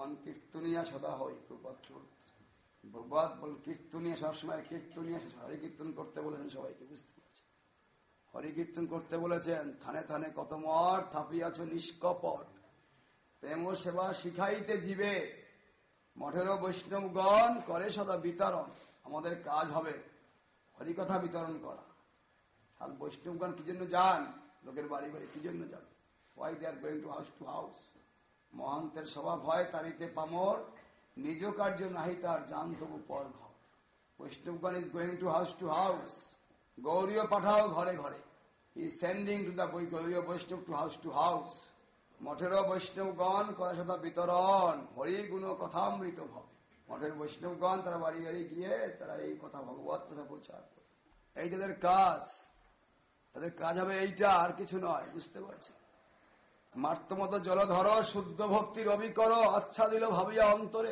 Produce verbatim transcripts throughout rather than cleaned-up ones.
ভগবান কীর্তনিয়া সদা হয়। প্রবাদ প্রবাদ বল কীর্তনিয়া সবসময় কীর্তনিয়া, হরি কীর্তন করতে বলেছেন সবাইকে, বুঝতে পারছেন? হরি কীর্তন করতে বলেছেন। থানে থানে কত মঠ থাপিয়াছ নিষ্কপট, প্রেম সেবা শিখাইতে জীবে, মঠেরও বৈষ্ণবগণ করে সদা বিতরণ। আমাদের কাজ হবে হরিকথা বিতরণ করা। আর বৈষ্ণবগণ কি জন্য যান লোকের বাড়ি বাড়ি? কি জন্য যান? Why they are going to house to house? মহান্তের স্বভাব হয় তারিতে পামর, নিজ কার্য নাহি তার জান তবু পর ঘর। বৈষ্ণবগণ is going to house to house. গৌরীয় পাঠাও ঘরে ঘরে, he is sending to the Gaudiya Vaishnava to house to house. মঠেরও বৈষ্ণবগণ করে সদা বিতরণ, হরি গুণ কথামৃত ভাবে। মঠের বৈষ্ণবগণ তারা বাড়ি বাড়ি গিয়ে তারা এই কথা, ভগবত কথা প্রচার করে। এই তাদের কাজ, তাদের কাজ হবে এইটা, আর কিছু নয়, বুঝতে পারছে? মার্তমত জলধর শুদ্ধ ভক্তির অবিকর, আচ্ছা দিল ভাবিয়া অন্তরে,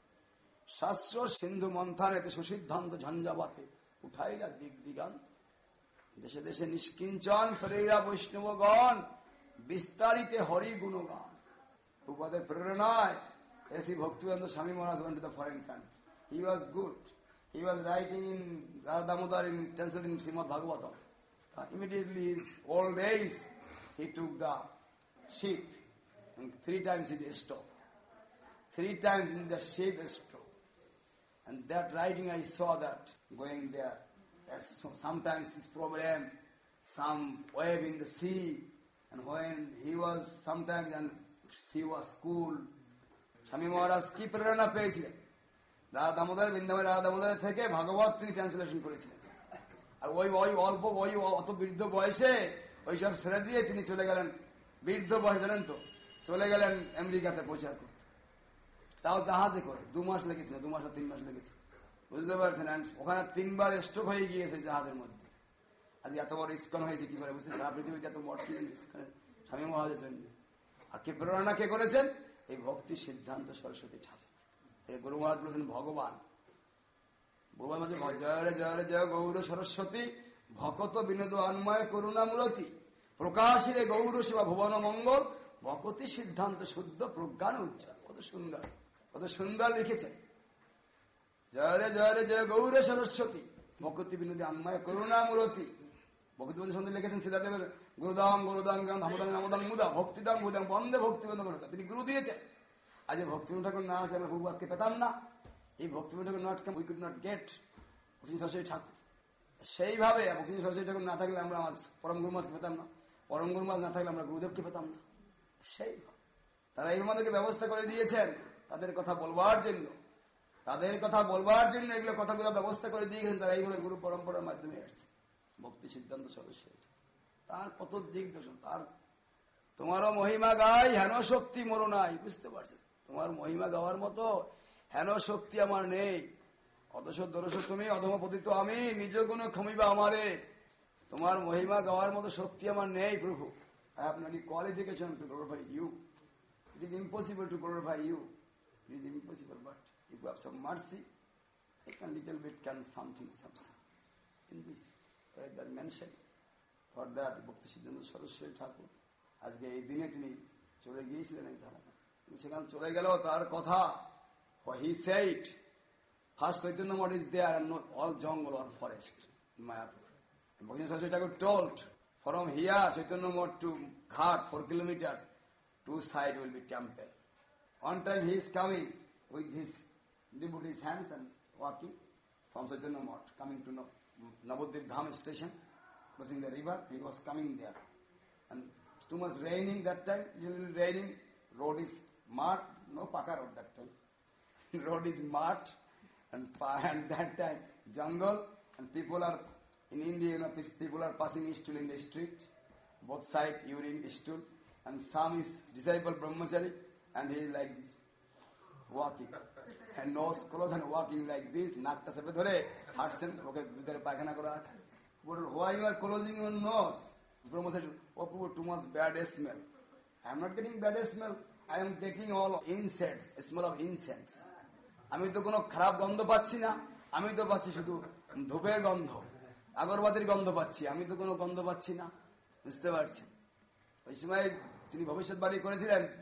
শাস্ত্র সিন্ধু মন্থানেতে সুসিদ্ধান্ত ঝঞ্ঝাবাতে উঠাইলা দিক দিগান্ত। দেশে দেশে নিষ্কিঞ্চন ফেরেরা বৈষ্ণবগণ, বিস্তারিতে হরি গুণগান। প্রভুপাদের প্রেরণায় এসি ভক্তিবেদান্ত স্বামী মহারাজ went to the foreign country. He was good. He was writing in Radha Damodar in translating Srimad Bhagavatam. Uh, immediately his old age, he took the ship, and three times he stopped. Three times in the ship stopped. And that writing I saw that going there. That's so, sometimes his problem, some wave in the sea, and when he was sometimes and sea was cool. স্বামী মহারাজ কি প্রেরণা পেয়েছিলেন? রাধা দামোদর, বৃন্দাবন রাধা দামোদর থেকে ভাগবত তিনি translation করেছিলেন। আর ওই ওই অল্প ওই অত বৃদ্ধ বয়সে ওইসব ছেড়ে দিয়ে তিনি চলে গেলেন, বৃদ্ধ বয়স জানেন তো, চলে গেলেন আমেরিকাতে প্রচার করতে। তাও জাহাজে করে, দু মাস লেগেছিল, দু মাস তিন মাস লেগেছে, বুঝতে পারছেন? ওখানে তিনবার স্ট্রোক হয়ে গিয়েছে জাহাজের মধ্যে। আজ এত বড় ইস্কন হয়েছে কি করে, বুঝতে? সারা পৃথিবীতে এত মঠ ছিলেন ইস্কনের স্বামী মহারাজের জন্য। আর কে প্রেরণা কে করেছেন? এই ভক্তি সিদ্ধান্ত সরস্বতী ঠাকুর। এই গুরু মহারাজ বলেছেন ভগবান। ভগবান বলছে জয় রে জয় রে জয় গৌর সরস্বতী, ভকত বিনোদ অন্ময় করুণামূরতি, প্রকাশিরে গৌর সেবা ভুবন মঙ্গল, ভকতি সিদ্ধান্ত শুদ্ধ প্রজ্ঞান উচ্চার। কত সুন্দর, কত সুন্দর লিখেছেন। জয় রে জয় রে জয় গৌর সরস্বতী, ভকতি বিনোদী অন্ময় করুণামূরতি। ভক্তি সুন্দর লিখেছেন সীতাদেবের গুরুদাম গুরুদাম ধামদাম নামদাম মুদা ভক্তিদাম গুদাম বন্দে ভক্তিবন্ধ করে তিনি গুরু দিয়েছেন। আজ ভক্তিবন্ধ ঠাকুর না আসে আমরা ভগবানকে পেতাম না। এই ভক্তিবন্ধ Thakur not come we could not get Bhakti Saraswati ঠাকুর। সেইভাবে ভক্তি সরস্বতী ঠাকুর না থাকলে আমরা আমার পরম গুরুমাজকে পেতাম না, পরম গুরুমাজ না থাকলে আমরা গুরুদেবকে পেতাম না। সেই তারা এই আমাদেরকে ব্যবস্থা করে দিয়েছেন তাদের কথা বলবার জন্য, তাদের কথা বলবার জন্য এগুলো কথাগুলো ব্যবস্থা করে দিয়েছেন। তারা এইভাবে গুরু পরম্পরার মাধ্যমে আসছে। ভক্তি সিদ্ধান্ত সরস্বতী তার কত দিক দর্শন। তার তোমারও মহিমা গাই হেন শক্তি মোর নাই, বুঝতে পারছেন? তোমার মহিমা গাওয়ার মতো হেন শক্তি আমার নেই। অদশ দরশ তুমি অধমপতিত আমি, নিজ গুণে ক্ষমিবা আমারে। তোমার মহিমা গাওয়ার মতো শক্তি আমার নেই প্রভু। I have no any qualification to glorify you. It is impossible to glorify you. It is impossible, but if you have some mercy, I can little bit can something, something in this. That mentioned for that ভক্তি সিদ্ধান্ত সরস্বতী ঠাকুর আজকে এই দিনে তিনি চলে গিয়েছিলেন এই ধারণা। সেখানে চলে গেল তার কথা he said first Chaitanya Math is there and not all jungle or forest in Mayapur. ভক্তি সরস্বতী ঠাকুর told from here Chaitanya Mठ to Ghat four kilometers, two side will be temple. One time he is coming with his devotees hands and walking from Chaitanya Mঠ coming to Navadvip Dham station, crossing the river. He was coming there, and too much raining that time. Usually raining, road is mud, no paka road that time. Road is mud, and, and that time jungle, and people are in India. You know, people are passing stool in the street, both side urine stool, and some is disciple brahmachari, and he is like this, walking, and nose closed and walking like this. Nakta sepe dhore হাঁটছেন, ওকে ভিতরে পায়খানা করা আছে। But why you are closing your nose? Brahmachari, oh, too much bad smell. I am not getting bad smell. I am getting all incense, smell of incense. আমি তো কোনো খারাপ গন্ধ পাচ্ছি না, আমি তো পাচ্ছি শুধু ধূপের গন্ধ, আগরবাতির গন্ধ পাচ্ছি, আমি তো কোনো গন্ধ পাচ্ছি না, বুঝতে পারছেন? ওই সময় তিনি ভবিষ্যৎবাণী করেছিলেন যে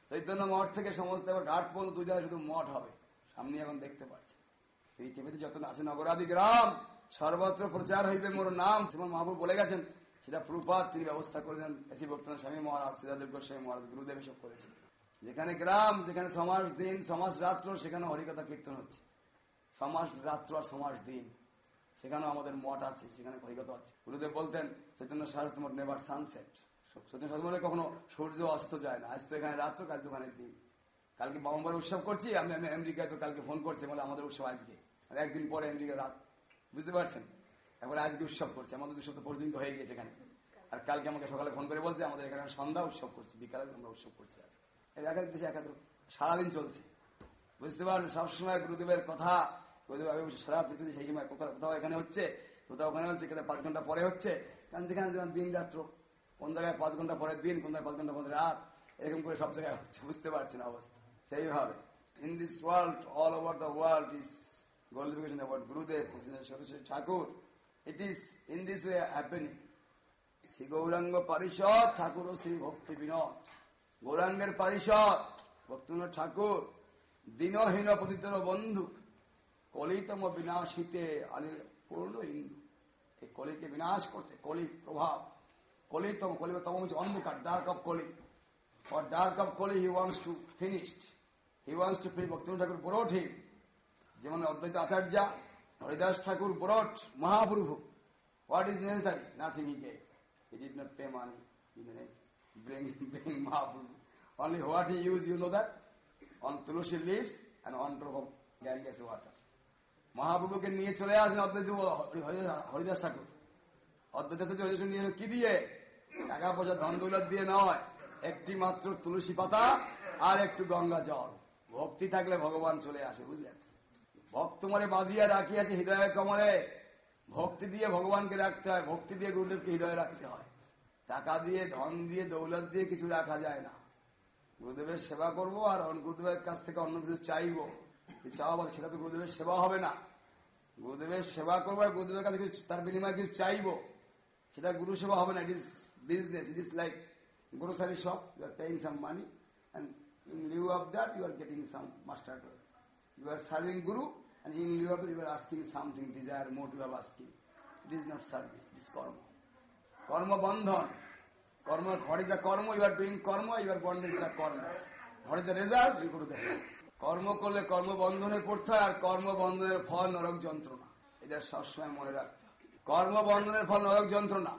চৈতন্য মঠ থেকে সমস্ত এবার ঘাট পর্যন্ত দুই জায়গায় শুধু মঠ হবে, সামনে এখন দেখতে পাচ্ছে। পৃথিবীতে যত আছে নগরাদি গ্রাম সর্বত্র প্রচার হইবে মোর নাম, শ্রীমৎ মহাপ্রভু বলে গেছেন। সেটা প্রপাত তিনি ব্যবস্থা করে দেন। এসি ভক্তনাথ স্বামী মহারাজ, শ্রীরাধ গোস্বামী মহারাজ, গুরুদেব এসব করেছেন। যেখানে গ্রাম, যেখানে সমাস দিন সমাস রাত্র, সেখানে হরিকথা কীর্তন হচ্ছে। সমাস রাত্র আর সমাস দিন, সেখানেও আমাদের মঠ আছে, সেখানে হরিকথা হচ্ছে। গুরুদেব বলতেন চৈতন্য সারস্বত মঠ নেভার সানসেট। চৈতন্য সারস্বত মঠে কখনো সূর্য অস্ত যায় না। আজ তো এখানে রাত্র, কাল তো ওখানে দিন। কালকে বামবার উৎসব করছি আমি, আমি আমেরিকায়, তো কালকে ফোন করছে বলে আমাদের উৎসব আজকে, আর একদিন পরে আমেরিকা রাত, বুঝতে পারছেন। এবার আজকে উৎসব করছে, আমাদের উৎসব তো পরদিন তো হয়ে গিয়েছে এখানে। আর কালকে আমাকে সকালে ফোন করে বলছে আমাদের এখানে সন্ধ্যা উৎসব করছি, বিকালে আমরা উৎসব করছি। আজ এক এক দেশে এক এক সারাদিন চলছে, বুঝতে পারলেন। সবসময় গুরুদেবের কথা, গুরুদেব আগে সারা পৃথিবী সেই সময় কোথাও এখানে হচ্ছে, কোথাও ওখানে হচ্ছে, কোথাও পাঁচ ঘন্টা পরে হচ্ছে। কারণ যেখানে যেমন দিন রাত্র, কোন জায়গায় পাঁচ ঘন্টা পরে দিন, কোন জায়গায় পাঁচ ঘন্টা পরে রাত, এরকম করে সব জায়গায় হচ্ছে, বুঝতে পারছেন অবস্থা। সেইভাবে in this world, all over the world is glorification about Gurudev, Saraswati Thakur. It is in this way happening. Shri Gauranga পরিষদ ঠাকুর ও শ্রী ভক্তি বিনোদ, গৌরাঙ্গের পরিষদ ভক্তিবিনোদ ঠাকুর, দীনহীন পতিতর বন্ধু, কলিতম বিনাশিতে আলি পূর্ণ হিন্দু। এই কলিকে বিনাশ করতে, কলি প্রভাব, কলিতম, কলিতম হচ্ছে অন্ধকার, dark of Kali. For dark of Kali he wants to finished, he wants to finish. Bhaktivinod Thakur বড় ঠিক যেমন অদ্বৈত আচার্য হরিদাস ঠাকুর brought Mahaprabhu. What is necessary? Nothing he gave. He did not pay money. He did not bring, bring Mahaprabhu. Only what he used, you know that? On Tulsi leaves and one drop of Ganges water. মহাপ্রভুকে নিয়ে চলে আসেন অদ্বৈত হরিদাস ঠাকুর। অদ্বৈত হরিদাস নিয়ে কি দিয়ে? টাকা পয়সা ধন দৌলত দিয়ে নয়, একটি মাত্র তুলসী পাতা আর একটু গঙ্গা জল। ভক্তি থাকলে ভগবান চলে আসে, বুঝলেন। ভক্ত মনে বাঁধিয়া রাখিয়াছে হৃদয়ের কমলে। ভক্তি দিয়ে ভগবানকে রাখতে হয়, ভক্তি দিয়ে গুরুদেবকে হৃদয়ে রাখতে হয়। টাকা দিয়ে, ধন দিয়ে, দৌলত দিয়ে কিছু রাখা যায় না। গুরুদেবের সেবা করব আর গুরুদেবের কাছ থেকে অন্য কিছু চাইব, চাওয়া বলে সেটা তো গুরুদেবের সেবা হবে না। গুরুদেবের সেবা করবো আর গুরুদেবের কাছে কিছু তার বিনিময়ে কিছু চাইব, সেটা গুরু সেবা হবে না। It is business, it is like grocery shop. You are paying some money and in lieu of that you are getting some mustard oil. You are serving Guru and in lieu of it you are asking something, desire more you are asking. It is not service, it is karma. Karma bandhan. Karma, what is the karma? You are doing karma, you are bonded to the karma. What is the result? You go to the hell. কর্ম করলে কর্ম বন্ধনে পড়তে হয়, আর কর্ম বন্ধনের ফল নরক যন্ত্রণা। এটা সবসময় মনে রাখতে হবে। কর্ম বন্ধনের ফল নরক যন্ত্রণা।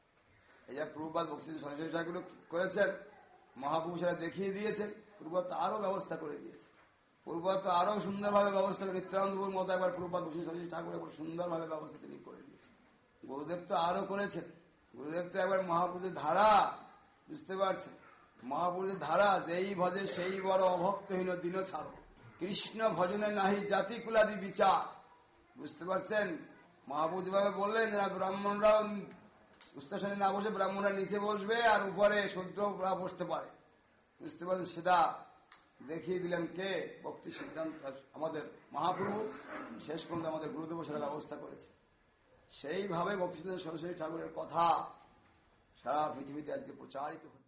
এই যে প্রভুপাদ বক্তৃতা সরস্বতী ঠাকুর করেছেন, মহাপ্রভু সেটা দেখিয়ে দিয়েছেন। প্রভুপাদ তো আরো ব্যবস্থা করে দিয়েছে। প্রভুপাদ তো আরো সুন্দরভাবে ব্যবস্থা করে, নিত্যানন্দপুর মতো একবার প্রভুপাদ বক্তৃতা সরস্বতী ঠাকুর একবার সুন্দরভাবে ব্যবস্থা তিনি করে দিয়েছেন। গুরুদেব তো আরো করেছেন। গুরুদেব তো একবার মহাপুরুষের ধারা, বুঝতে পারছেন, মহাপুরুষের ধারা, যেই ভজে সেই বড় অভক্তহীন দিন ছাড়ো, কৃষ্ণ ভজনে নাহি জাতি কুলাদি বিচার। বুঝতে পারছেন, মহাপুরুষ যেভাবে বললেন যারা ব্রাহ্মণরাও উচ্চশ্রেণী না বসে ব্রাহ্মণরা নিচে বসবে আর উপরে শূদ্ররা বসতে পারে, বুঝতে পারছেন, সেটা দেখিয়ে দিলেন কে? ভক্তি সিদ্ধান্ত আমাদের মহাপ্রভু। শেষ পর্যন্ত আমাদের গুরুদেব সেটা ব্যবস্থা করেছে। সেইভাবে ভক্তি সিদ্ধান্ত সরস্বতী ঠাকুরের কথা সারা পৃথিবীতে আজকে প্রচারিত হচ্ছে।